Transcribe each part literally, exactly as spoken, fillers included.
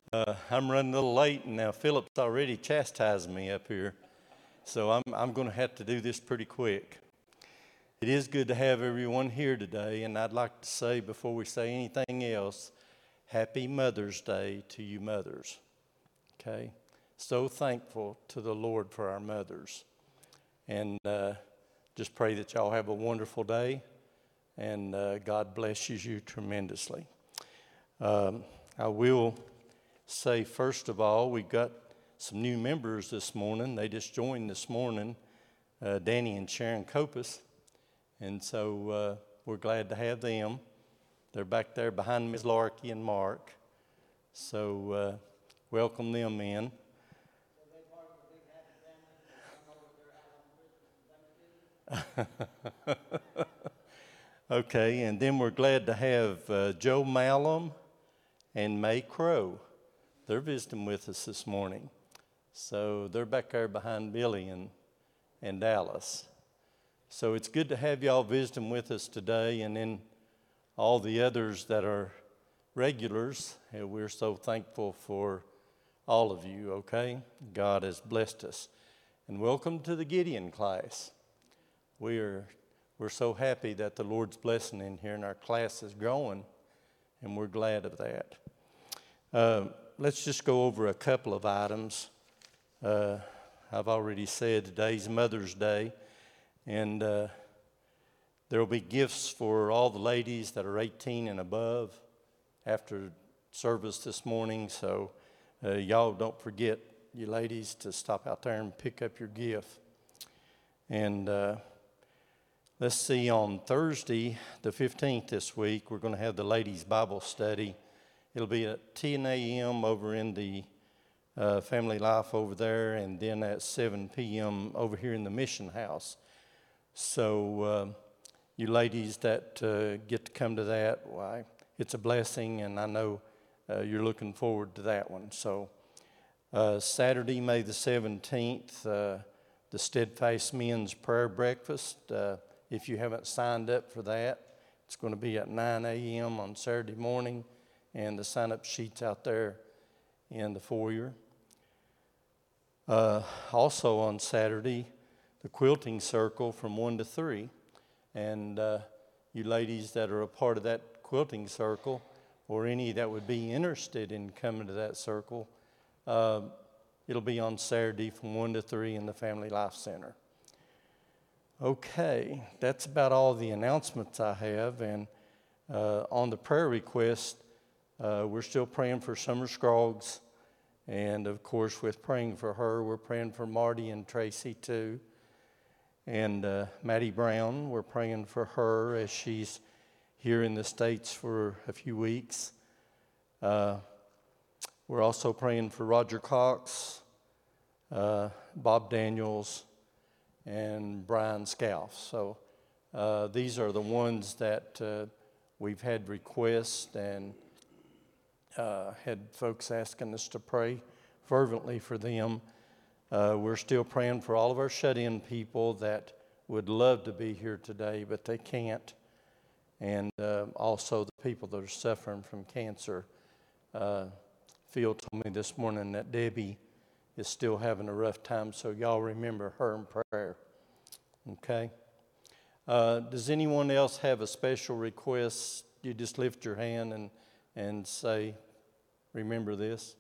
Uh, I'm running a little late, and now Philip's already chastising me up here, so I'm I'm going to have to do this pretty quick. It is good to have everyone here today, and I'd like to say before we say anything else, Happy Mother's Day to you mothers. Okay, so thankful to the Lord for our mothers, and uh, just pray that y'all have a wonderful day, and uh, God blesses you tremendously. Um, I will say, first of all, we got some new members this morning. They just joined this morning, uh, Danny and Sharon Copus, and so uh, we're glad to have them. They're back there behind Miz Larkey and Mark, so uh, welcome them in. Okay, and then we're glad to have uh, Joe Malum and May Crow. They're visiting with us this morning. So they're back there behind Billy and, and Dallas. So it's good to have y'all visiting with us today, and then all the others that are regulars. And we're so thankful for all of you, okay? God has blessed us. And welcome to the Gideon class. We are we're so happy that the Lord's blessing in here, and our class is growing, and we're glad of that. Uh, let's just go over a couple of items. Uh, I've already said today's Mother's Day, and uh, there will be gifts for all the ladies that are eighteen and above after service this morning. So uh, y'all don't forget, you ladies, to stop out there and pick up your gift. And uh, let's see, on Thursday, the fifteenth this week, we're going to have the ladies' Bible study. It'll be at ten a.m. over in the uh, Family Life over there, and then at seven p.m. over here in the Mission House. So uh, you ladies that uh, get to come to that, why, it's a blessing, and I know uh, you're looking forward to that one. So uh, Saturday, May the seventeenth, uh, the Steadfast Men's Prayer Breakfast. Uh, if you haven't signed up for that, it's going to be at nine a.m. on Saturday morning, and the sign-up sheet's out there in the foyer. Uh, also on Saturday, the Quilting Circle from one to three. And uh, you ladies that are a part of that Quilting Circle, or any that would be interested in coming to that circle, uh, it'll be on Saturday from one to three in the Family Life Center. Okay, that's about all the announcements I have. And uh, on the prayer request, uh, we're still praying for Summer Scroggs. And, of course, with praying for her, we're praying for Marty and Tracy, too. And uh, Maddie Brown, we're praying for her as she's here in the States for a few weeks. Uh, we're also praying for Roger Cox, uh, Bob Daniels, and Brian Scalf. So uh, these are the ones that uh, we've had requests and uh, had folks asking us to pray fervently for them. Uh, we're still praying for all of our shut-in people that would love to be here today, but they can't. And uh, also the people that are suffering from cancer. Uh, Phil told me this morning that Debbie is still having a rough time, so y'all remember her in prayer. Okay? Uh, does anyone else have a special request? You just lift your hand and, and say, remember this.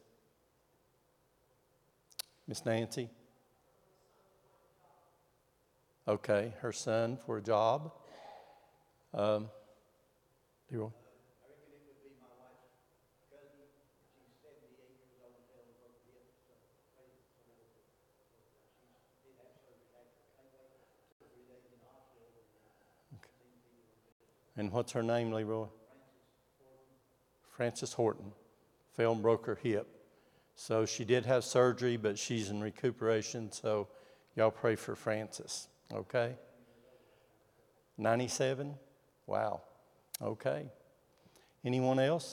Miss Nancy? Okay, her son for a job. Um, you want? And what's her name, Leroy? Frances Horton. Fell and broke her hip. So she did have surgery, but she's in recuperation. So y'all pray for Frances, okay? ninety-seven? Wow. Okay. Anyone else?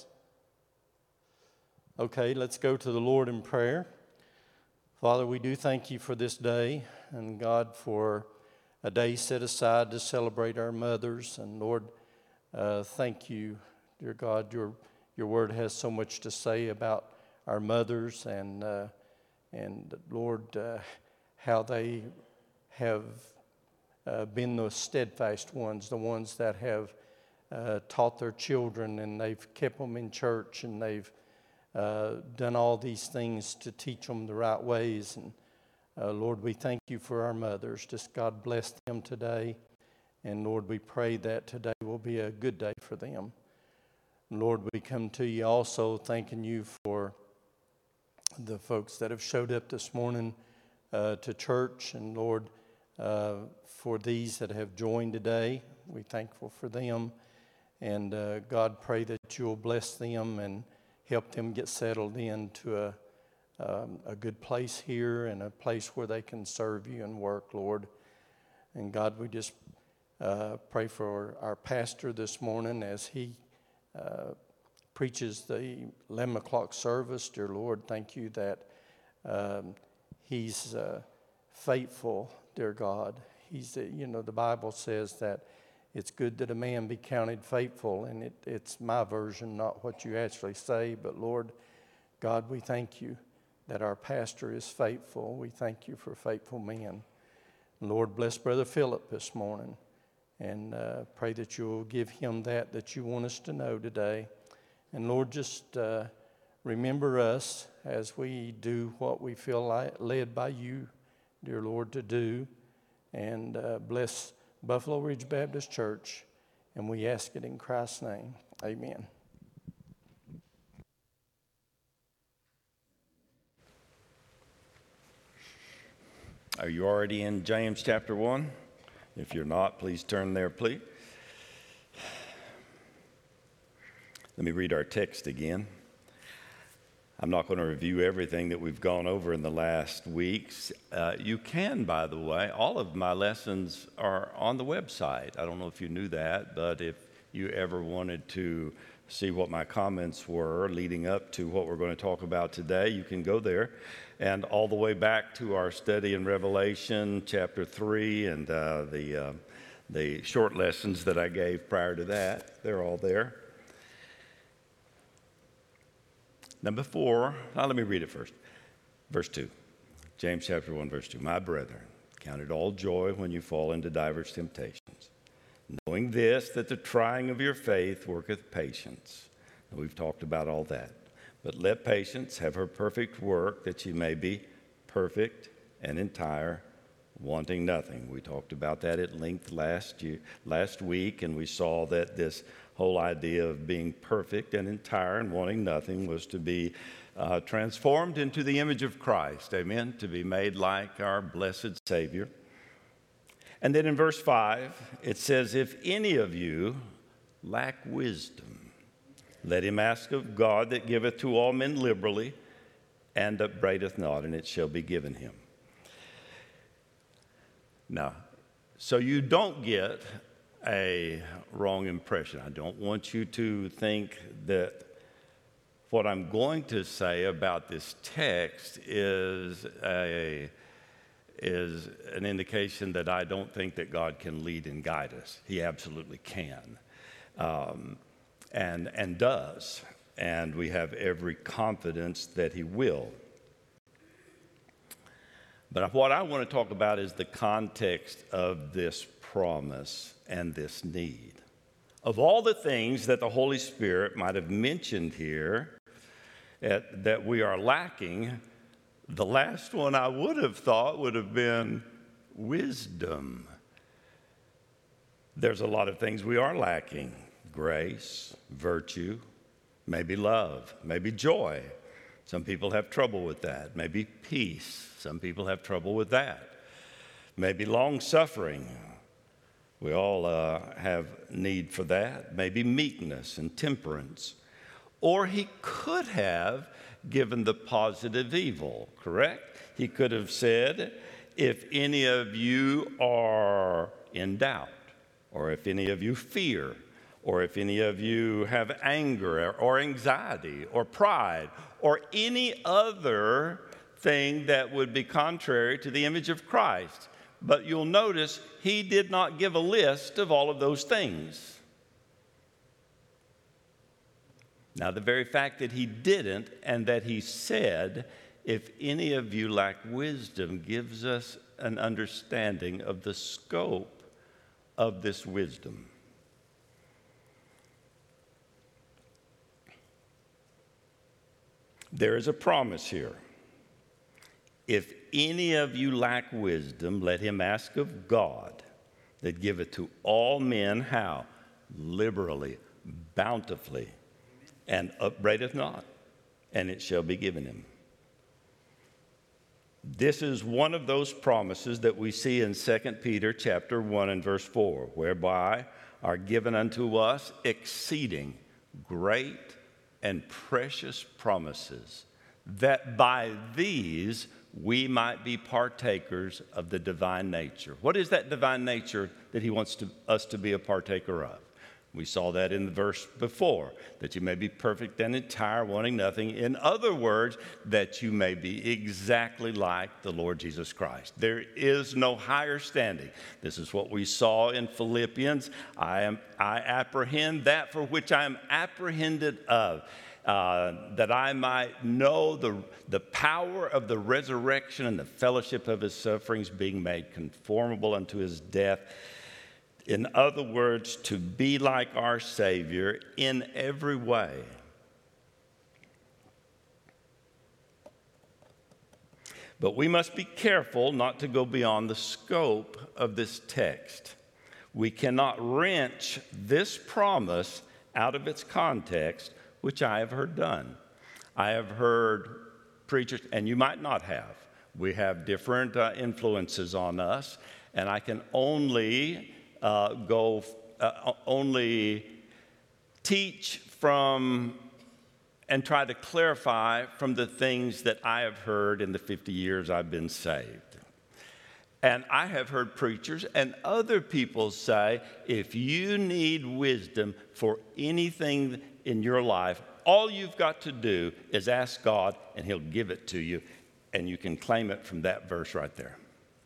Okay, let's go to the Lord in prayer. Father, we do thank you for this day, and God, for a day set aside to celebrate our mothers. And Lord, uh, thank you, dear God. Your, your word has so much to say about our mothers, and uh, and Lord, uh, how they have uh, been those steadfast ones, the ones that have uh, taught their children, and they've kept them in church, and they've uh, done all these things to teach them the right ways. And uh, Lord, we thank you for our mothers. Just God bless them today. And Lord, we pray that today will be a good day for them. Lord, we come to you also thanking you for the folks that have showed up this morning uh, to church. And Lord, uh, for these that have joined today, we're thankful for them. And uh, God, pray that you'll bless them and help them get settled into a, um, a good place here and a place where they can serve you and work, Lord. And God, we just uh, pray for our pastor this morning as he uh, preaches the eleven o'clock service. Dear Lord, thank you that um, he's uh, faithful, dear God. He's, uh, you know, the Bible says that it's good that a man be counted faithful, and it, it's my version, not what you actually say. But Lord God, we thank you that our pastor is faithful. We thank you for faithful men. Lord, bless Brother Philip this morning, and uh, pray that you'll give him that that you want us to know today. And Lord, just uh, remember us as we do what we feel like led by you, dear Lord, to do. And uh, bless Buffalo Ridge Baptist Church, and we ask it in Christ's name. Amen. Are you already in James chapter one? If you're not, please turn there, please. Let me read our text again. I'm not going to review everything that we've gone over in the last weeks. Uh, you can, by the way, all of my lessons are on the website. I don't know if you knew that, but if you ever wanted to see what my comments were leading up to what we're going to talk about today, you can go there. And all the way back to our study in Revelation chapter three and uh, the, uh, the short lessons that I gave prior to that, they're all there. Number four, now let me read it first. Verse two, James chapter one, verse two. My brethren, count it all joy when you fall into diverse temptations, knowing this, that the trying of your faith worketh patience. And we've talked about all that. But let patience have her perfect work, that ye may be perfect and entire, wanting nothing. We talked about that at length last year, last week, and we saw that this whole idea of being perfect and entire and wanting nothing was to be uh, transformed into the image of Christ, amen, to be made like our blessed Savior. And then in verse five, it says, if any of you lack wisdom, let him ask of God that giveth to all men liberally and upbraideth not, and it shall be given him. Now, so you don't get a wrong impression. I don't want you to think that what I'm going to say about this text is a is an indication that I don't think that God can lead and guide us. He absolutely can, um, and and does, and we have every confidence that he will. But what I want to talk about is the context of this promise and this need. Of all the things that the Holy Spirit might have mentioned here at, that we are lacking, the last one I would have thought would have been wisdom. There's a lot of things we are lacking: grace, virtue, maybe love, maybe joy. Some people have trouble with that. Maybe peace. Some people have trouble with that. Maybe long-suffering. We all uh, have need for that. Maybe meekness and temperance. Or he could have given the positive evil, correct? He could have said, if any of you are in doubt, or if any of you fear, or if any of you have anger or anxiety or pride or any other thing that would be contrary to the image of Christ. But you'll notice he did not give a list of all of those things. Now, the very fact that he didn't and that he said, if any of you lack wisdom, gives us an understanding of the scope of this wisdom. There is a promise here. If any of you lack wisdom, let him ask of God, that giveth to all men how? Liberally, bountifully, and upbraideth not, and it shall be given him. This is one of those promises that we see in Second Peter chapter one and verse four, whereby are given unto us exceeding great and precious promises, that by these we might be partakers of the divine nature. What is that divine nature that he wants to, us to be a partaker of? We saw that in the verse before, that you may be perfect and entire, wanting nothing. In other words, that you may be exactly like the Lord Jesus Christ. There is no higher standing. This is what we saw in Philippians. I am I apprehend that for which I am apprehended of, uh, that I might know the, the power of the resurrection and the fellowship of his sufferings, being made conformable unto his death. In other words, to be like our Savior in every way. But we must be careful not to go beyond the scope of this text. We cannot wrench this promise out of its context, which I have heard done. I have heard preachers, and you might not have. We have different uh, influences on us, and I can only Uh, go uh, only teach from and try to clarify from the things that I have heard in the fifty years I've been saved. And I have heard preachers and other people say, if you need wisdom for anything in your life, all you've got to do is ask God and he'll give it to you, and you can claim it from that verse right there.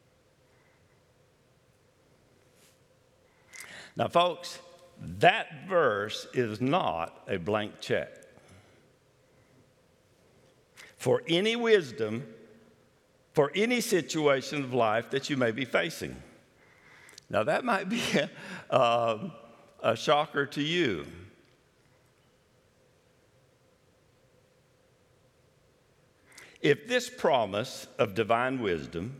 Now, folks, that verse is not a blank check. For any wisdom, for any situation of life that you may be facing. Now, that might be a, uh, a shocker to you. If this promise of divine wisdom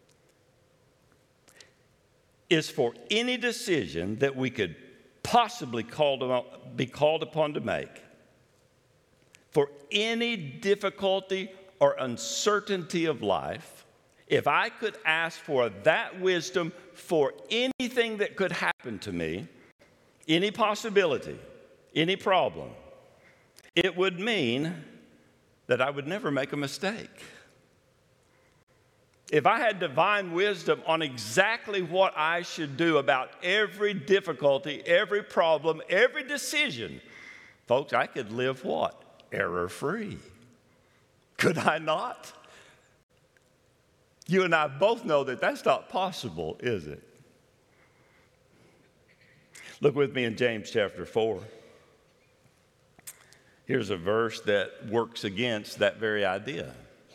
is for any decision that we could possibly call to, be called upon to make, for any difficulty or uncertainty of life, if I could ask for that wisdom for anything that could happen to me, any possibility, any problem, it would mean that I would never make a mistake. If I had divine wisdom on exactly what I should do about every difficulty, every problem, every decision, folks, I could live what? Error-free. Could I not? You and I both know that that's not possible, is it? Look with me in James chapter four. Here's a verse that works against that very idea.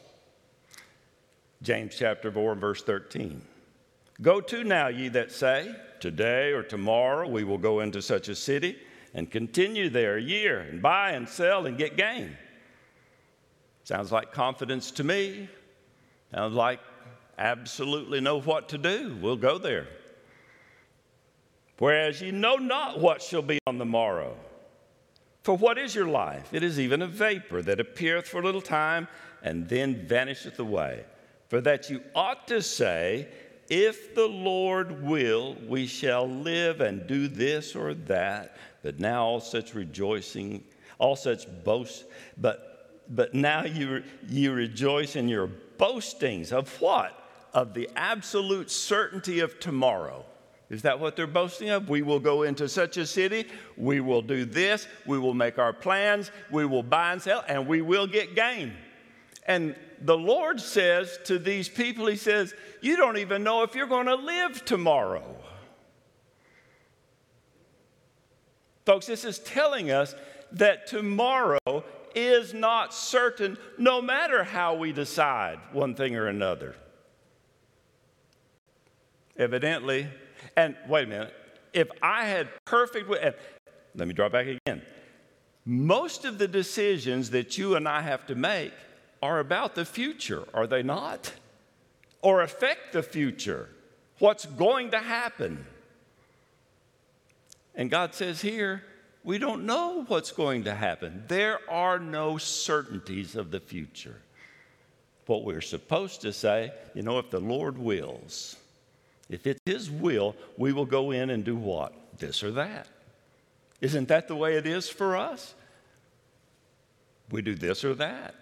James chapter four and verse thirteen. Go to now, ye that say, today or tomorrow we will go into such a city and continue there a year and buy and sell and get gain. Sounds like confidence to me. Sounds like absolutely know what to do. We'll go there. Whereas ye know not what shall be on the morrow. For what is your life? It is even a vapor that appeareth for a little time and then vanisheth away. For that you ought to say, if the Lord will, we shall live and do this or that. But now all such rejoicing, all such boast, but but now you you rejoice in your boastings of what? Of the absolute certainty of tomorrow. Is that what they're boasting of? We will go into such a city, we will do this, we will make our plans, we will buy and sell, and we will get gain. And the Lord says to these people, he says, you don't even know if you're going to live tomorrow. Folks, this is telling us that tomorrow is not certain, no matter how we decide one thing or another. Evidently, and wait a minute, if I had perfect, and let me draw back again. Most of the decisions that you and I have to make are about the future, are they not? Or affect the future, what's going to happen. And God says here, we don't know what's going to happen. There are no certainties of the future. What we're supposed to say, you know, if the Lord wills, if it's His will, we will go in and do what? This or that. Isn't that the way it is for us? We do this or that.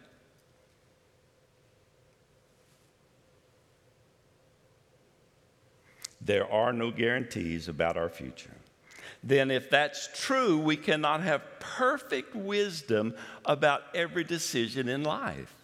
There are no guarantees about our future. Then if that's true, we cannot have perfect wisdom about every decision in life.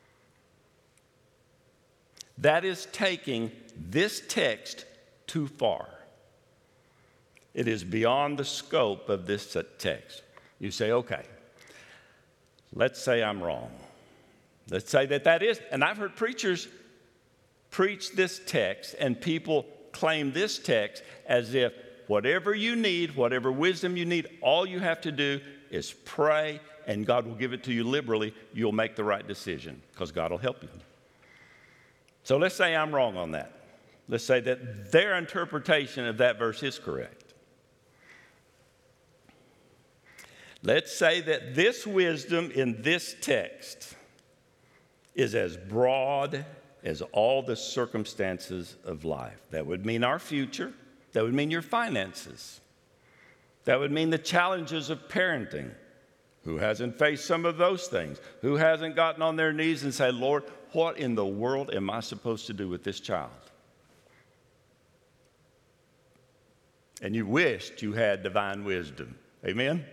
That is taking this text too far. It is beyond the scope of this text. You say, okay, let's say I'm wrong. Let's say that that is, and I've heard preachers preach this text, and people claim this text as if whatever you need, whatever wisdom you need, all you have to do is pray, and God will give it to you liberally. You'll make the right decision because God will help you. So let's say I'm wrong on that. Let's say that their interpretation of that verse is correct. Let's say that this wisdom in this text is as broad as all the circumstances of life. That would mean our future. That would mean your finances. That would mean the challenges of parenting. Who hasn't faced some of those things? Who hasn't gotten on their knees and said, Lord, what in the world am I supposed to do with this child? And you wished you had divine wisdom. Amen?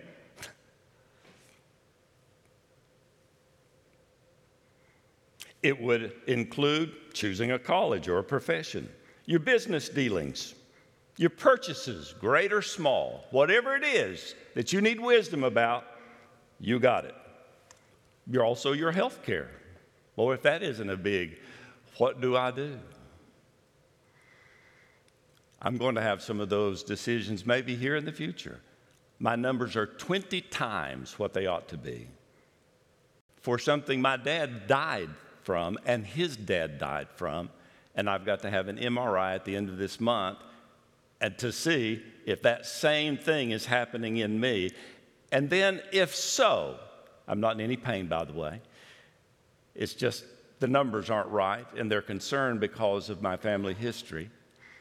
It would include choosing a college or a profession, your business dealings, your purchases, great or small, whatever it is that you need wisdom about, you got it. You're also your health care. Well, if that isn't a big, what do I do? I'm going to have some of those decisions maybe here in the future. My numbers are twenty times what they ought to be for something my dad died from and his dad died from, and I've got to have an M R I at the end of this month and to see if that same thing is happening in me. And then if so, I'm not in any pain, by the way. It's just the numbers aren't right, and they're concerned because of my family history.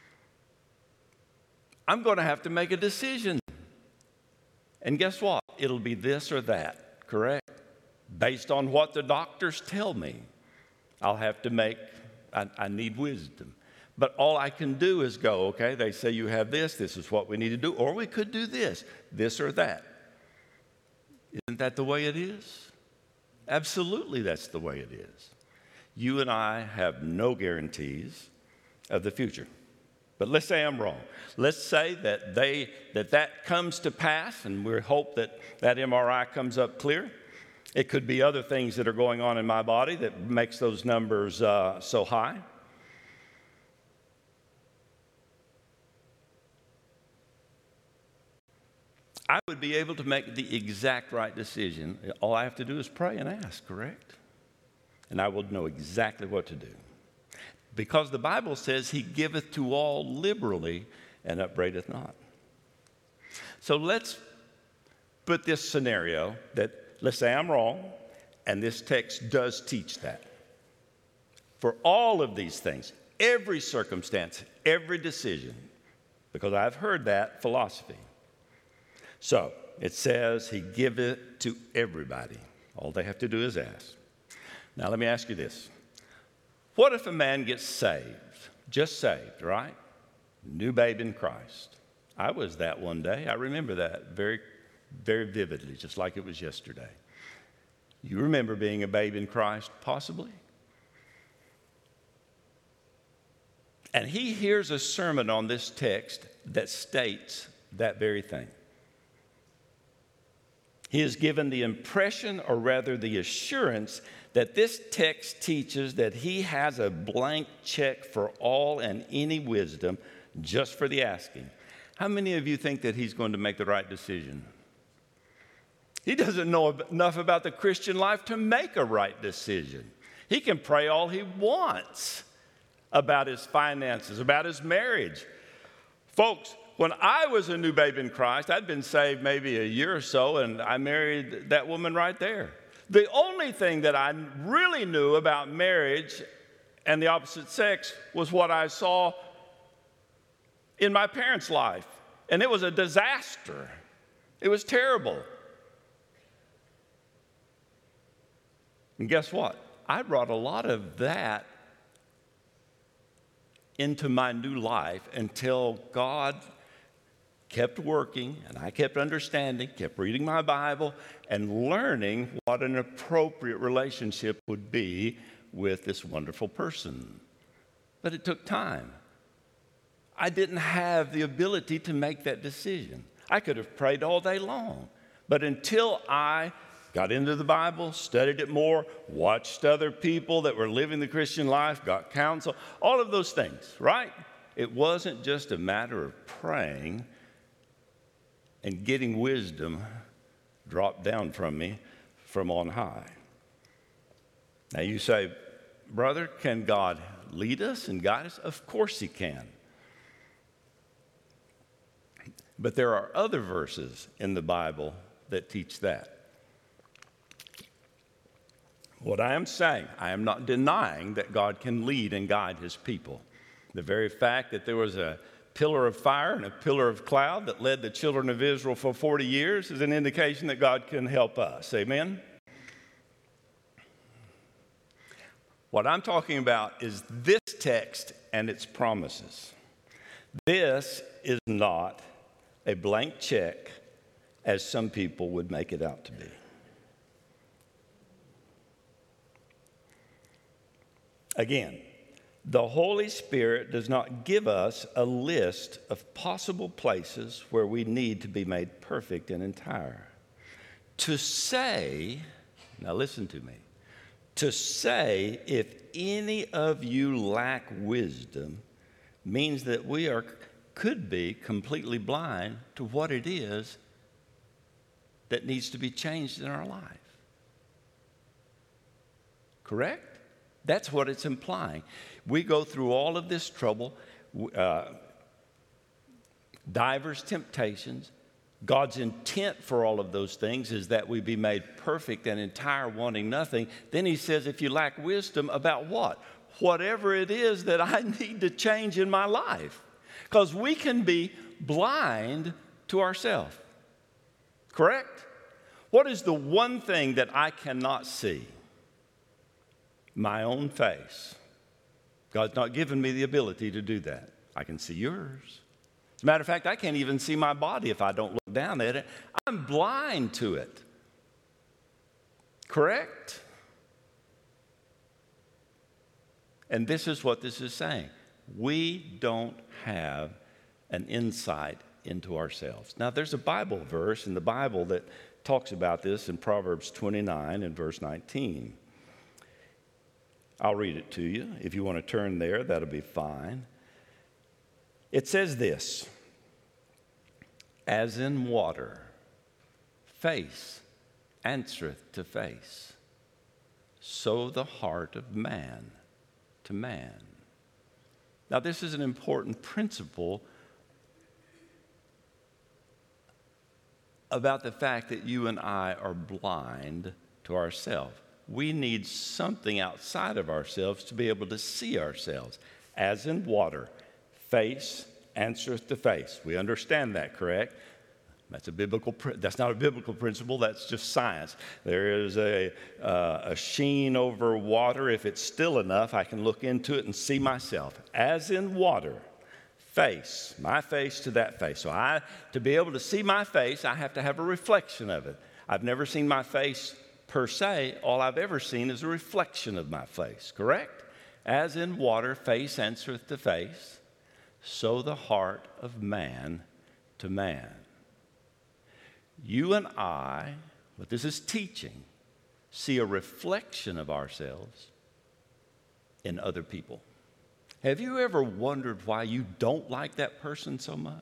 I'm going to have to make a decision. And guess what? It'll be this or that, correct? Based on what the doctors tell me. I'll have to make, I, I need wisdom. But all I can do is go, okay, they say you have this, this is what we need to do, or we could do this, this or that. Isn't that the way it is? Absolutely, that's the way it is. You and I have no guarantees of the future. But let's say I'm wrong. Let's say that they that that comes to pass, and we hope that that M R I comes up clear. It could be other things that are going on in my body that makes those numbers uh, so high. I would be able to make the exact right decision. All I have to do is pray and ask, correct? And I will know exactly what to do. Because the Bible says he giveth to all liberally and upbraideth not. So let's put this scenario that, let's say I'm wrong, and this text does teach that. For all of these things, every circumstance, every decision, because I've heard that philosophy. So it says he giveth to everybody. All they have to do is ask. Now let me ask you this. What if a man gets saved, just saved, right? New babe in Christ. I was that one day. I remember that very, very vividly, just like it was yesterday. You remember being a babe in Christ, possibly? And he hears a sermon on this text that states that very thing. He is given the impression, or rather the assurance, that this text teaches that he has a blank check for all and any wisdom just for the asking. How many of you think that he's going to make the right decision? He doesn't know enough about the Christian life to make a right decision. He can pray all he wants about his finances, about his marriage. Folks, when I was a new babe in Christ, I'd been saved maybe a year or so, and I married that woman right there. The only thing that I really knew about marriage and the opposite sex was what I saw in my parents' life, and it was a disaster. It was terrible. And guess what? I brought a lot of that into my new life until God kept working, and I kept understanding, kept reading my Bible, and learning what an appropriate relationship would be with this wonderful person. But it took time. I didn't have the ability to make that decision. I could have prayed all day long, but until I got into the Bible, studied it more, watched other people that were living the Christian life, got counsel, all of those things, right? It wasn't just a matter of praying and getting wisdom dropped down from me from on high. Now you say, brother, can God lead us and guide us? Of course he can. But there are other verses in the Bible that teach that. What I am saying, I am not denying that God can lead and guide his people. The very fact that there was a pillar of fire and a pillar of cloud that led the children of Israel for forty years is an indication that God can help us. Amen? What I'm talking about is this text and its promises. This is not a blank check as some people would make it out to be. Again, the Holy Spirit does not give us a list of possible places where we need to be made perfect and entire. To say, now listen to me, to say if any of you lack wisdom means that we are could be completely blind to what it is that needs to be changed in our life. Correct? That's what it's implying. We go through all of this trouble, uh, diverse temptations. God's intent for all of those things is that we be made perfect and entire, wanting nothing. Then he says, if you lack wisdom, about what? Whatever it is that I need to change in my life. Because we can be blind to ourselves. Correct? What is the one thing that I cannot see? My own face. God's not given me the ability to do that. I can see yours. As a matter of fact, I can't even see my body if I don't look down at it. I'm blind to it. Correct? And this is what this is saying. We don't have an insight into ourselves. Now, there's a Bible verse in the Bible that talks about this in Proverbs twenty-nine and verse nineteen. I'll read it to you. If you want to turn there, that'll be fine. It says this, as in water, face answereth to face, so the heart of man to man. Now, this is an important principle about the fact that you and I are blind to ourselves. We need something outside of ourselves to be able to see ourselves. As in water, face answereth to face. We understand that, correct? That's a biblical. That's not a biblical principle. That's just science. There is a uh, a sheen over water. If it's still enough, I can look into it and see myself. As in water, face, my face to that face. So I, to be able to see my face, I have to have a reflection of it. I've never seen my face per se. All I've ever seen is a reflection of my face. Correct? As in water, face answereth to face, so the heart of man to man. You and I what this is teaching, see a reflection of ourselves in other people. Have you ever wondered why you don't like that person so much?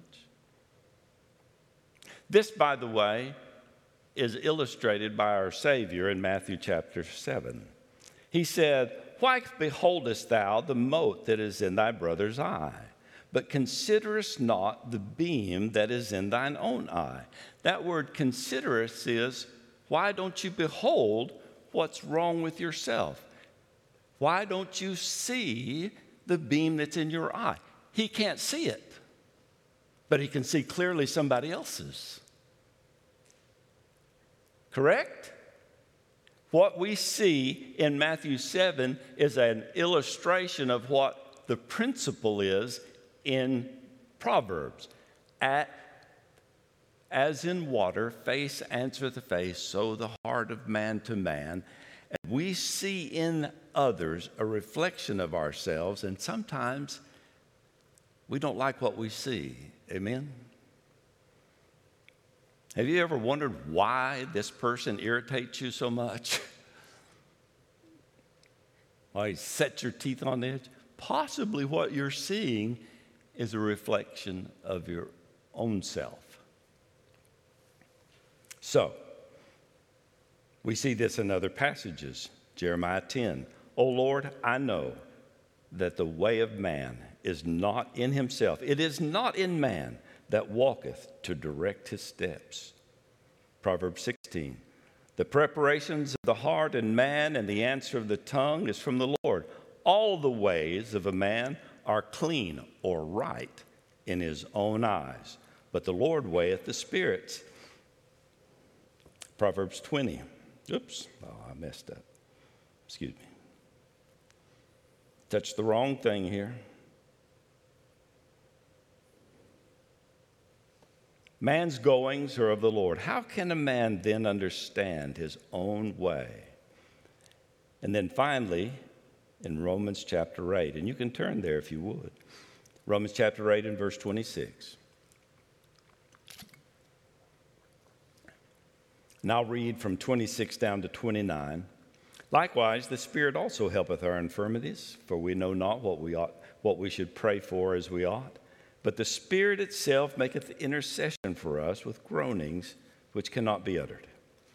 This, by the way, is illustrated by our Savior in Matthew chapter seven. He said, "Why beholdest thou the mote that is in thy brother's eye, but considerest not the beam that is in thine own eye?" That word considerest is, why don't you behold what's wrong with yourself? Why don't you see the beam that's in your eye? He can't see it, but he can see clearly somebody else's. Correct? What we see in Matthew seven is an illustration of what the principle is in Proverbs. At, as in water, face answereth face, so the heart of man to man. And we see in others a reflection of ourselves, and sometimes we don't like what we see. Amen? Have you ever wondered why this person irritates you so much? Why he sets your teeth on the edge? Possibly what you're seeing is a reflection of your own self. So, we see this in other passages. Jeremiah ten, "O Lord, I know that the way of man is not in himself. It is not in man that walketh to direct his steps." Proverbs sixteen, "The preparations of the heart in man and the answer of the tongue is from the Lord. All the ways of a man are clean or right in his own eyes, but the Lord weigheth the spirits." Proverbs twenty. Oops, oh, I messed up. Excuse me. Touched the wrong thing here. Man's goings are of the Lord. How can a man then understand his own way? And then finally, in Romans chapter eight, and you can turn there if you would. Romans chapter eight and verse twenty-six. And I'll read from twenty-six down to twenty-nine. "Likewise, the Spirit also helpeth our infirmities, for we know not what we ought, what we should pray for as we ought. But the Spirit itself maketh intercession for us with groanings which cannot be uttered.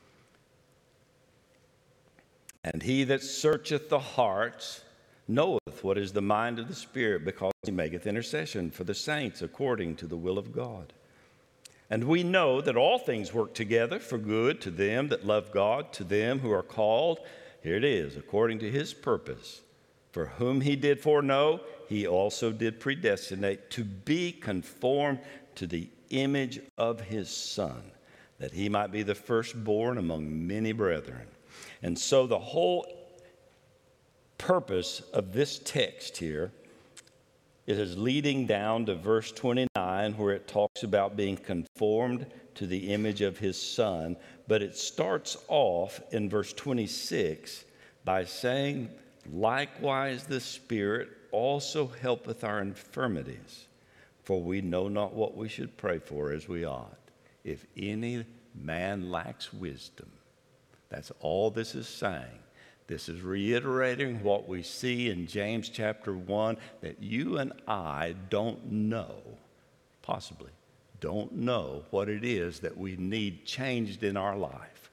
And he that searcheth the hearts knoweth what is the mind of the Spirit, because he maketh intercession for the saints according to the will of God. And we know that all things work together for good to them that love God, to them who are called," here it is, "according to his purpose. For whom he did foreknow, he also did predestinate to be conformed to the image of his Son, that he might be the firstborn among many brethren." And so the whole purpose of this text here, it is leading down to verse twenty-nine, where it talks about being conformed to the image of his Son. But it starts off in verse twenty-six by saying, "Likewise the Spirit also helpeth our infirmities, for we know not what we should pray for as we ought. If any man lacks wisdom." That's all this is saying. This is reiterating what we see in James chapter one, that you and I don't know, possibly don't know what it is that we need changed in our life.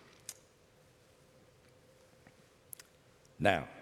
Now,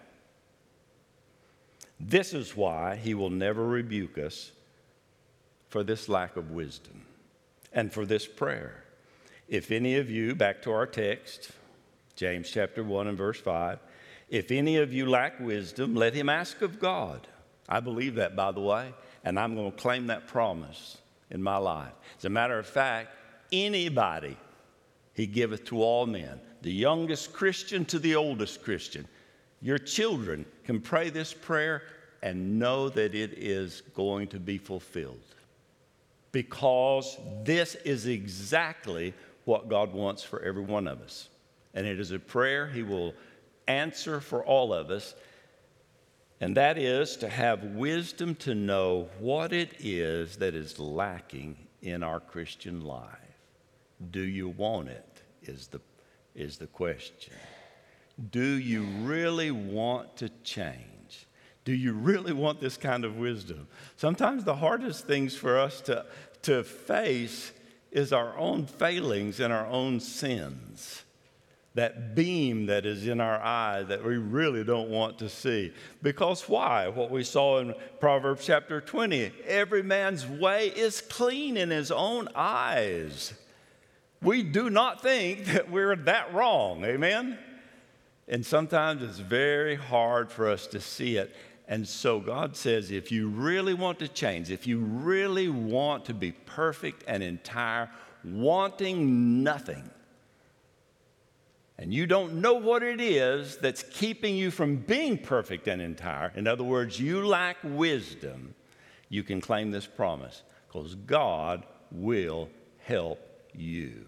this is why he will never rebuke us for this lack of wisdom and for this prayer. If any of you, back to our text, James chapter one and verse five, "If any of you lack wisdom, let him ask of God." I believe that, by the way, and I'm going to claim that promise in my life. As a matter of fact, anybody he giveth to all men, the youngest Christian to the oldest Christian. Your children can pray this prayer and know that it is going to be fulfilled, because this is exactly what God wants for every one of us. And it is a prayer he will answer for all of us, and that is to have wisdom to know what it is that is lacking in our Christian life. Do you want it? Is the is the question. Do you really want to change? Do you really want this kind of wisdom? Sometimes the hardest things for us to, to face is our own failings and our own sins. That beam that is in our eye that we really don't want to see. Because why? What we saw in Proverbs chapter twenty, every man's way is clean in his own eyes. We do not think that we're that wrong, amen? And sometimes it's very hard for us to see it. And so God says, if you really want to change, if you really want to be perfect and entire, wanting nothing, and you don't know what it is that's keeping you from being perfect and entire, in other words, you lack wisdom, you can claim this promise, because God will help you.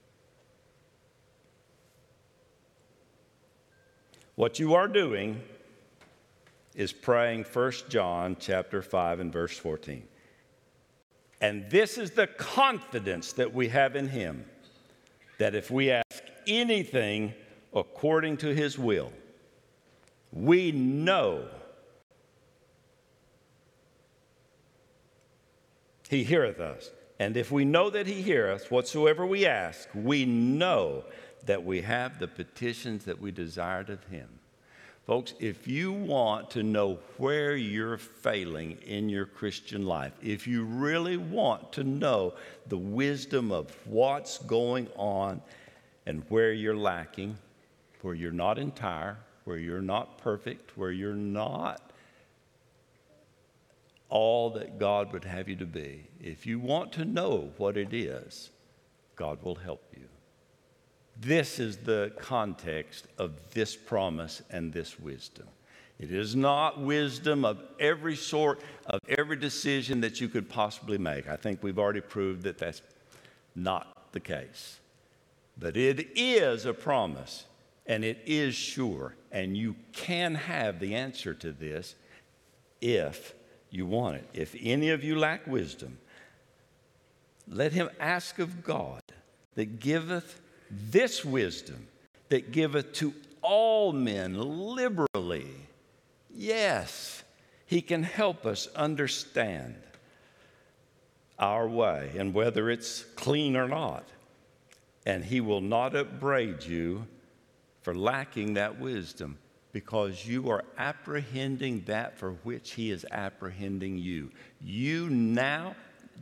What you are doing is praying First John chapter five and verse fourteen. And this is the confidence that we have in him, that if we ask anything according to his will, we know he heareth us. And if we know that he heareth whatsoever we ask, we know that we have the petitions that we desired of him. Folks, if you want to know where you're failing in your Christian life, if you really want to know the wisdom of what's going on and where you're lacking, where you're not entire, where you're not perfect, where you're not all that God would have you to be, if you want to know what it is, God will help you. This is the context of this promise and this wisdom. It is not wisdom of every sort, of every decision that you could possibly make. I think we've already proved that that's not the case. But it is a promise, and it is sure, and you can have the answer to this if you want it. If any of you lack wisdom, let him ask of God that giveth this wisdom, that giveth to all men liberally. Yes, he can help us understand our way and whether it's clean or not. And he will not upbraid you for lacking that wisdom, because you are apprehending that for which he is apprehending you. You now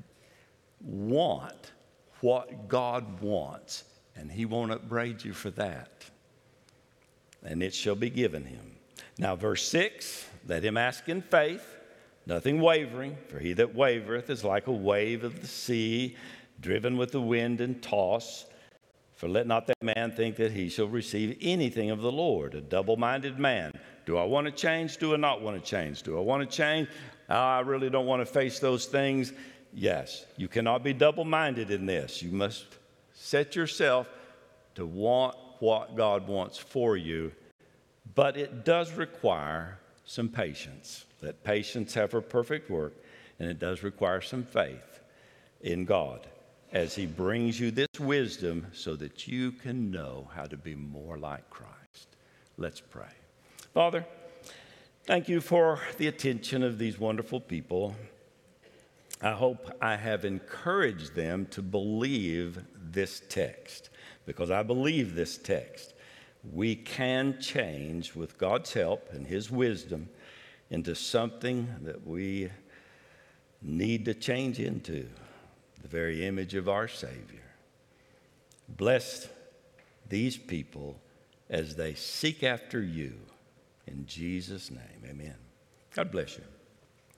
want what God wants, and he won't upbraid you for that. And it shall be given him. Now, verse six, let him ask in faith, nothing wavering, for he that wavereth is like a wave of the sea, driven with the wind and tossed. For let not that man think that he shall receive anything of the Lord, a double-minded man. Do I want to change? Do I not want to change? Do I want to change? Oh, I really don't want to face those things. Yes, you cannot be double-minded in this. You must set yourself to want what God wants for you, but it does require some patience. Let patience have her perfect work, and it does require some faith in God as he brings you this wisdom so that you can know how to be more like Christ. Let's pray. Father, thank you for the attention of these wonderful people. I hope I have encouraged them to believe this text, because I believe this text. We can change with God's help and his wisdom into something that we need to change into, the very image of our Savior. Bless these people as they seek after you. In Jesus' name, amen. God bless you.